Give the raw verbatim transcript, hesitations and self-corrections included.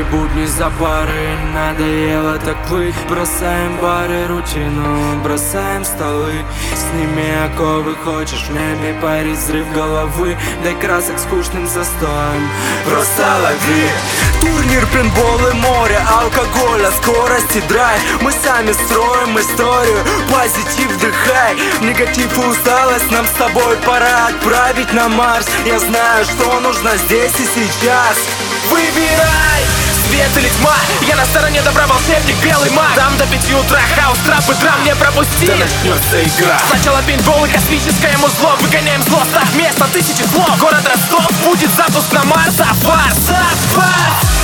будни за пары, надоело так плыть. Бросаем бары, рутину, бросаем столы. Сними оковы, хочешь в небе парить, взрыв головы. Дай красок скучным застоем, просто лови. Турнир, пейнтбол и море, алкоголя, скорость и драйв. Мы сами строим историю, позитив вдыхай. Негатив и усталость нам с тобой пора отправить на Марс. Я знаю, что нужно здесь и сейчас. Выбирай! Свет или тьма, я на стороне добра, волшебник, белый маг. Там до пяти утра хаос, трап и драм, не пропусти. Да начнется игра. Сначала пейнтбол и космическое музло. Выгоняем зло, ставь место, тысячи слов. Город Ростов, будет запуск на Марс, а фарс, а фарс.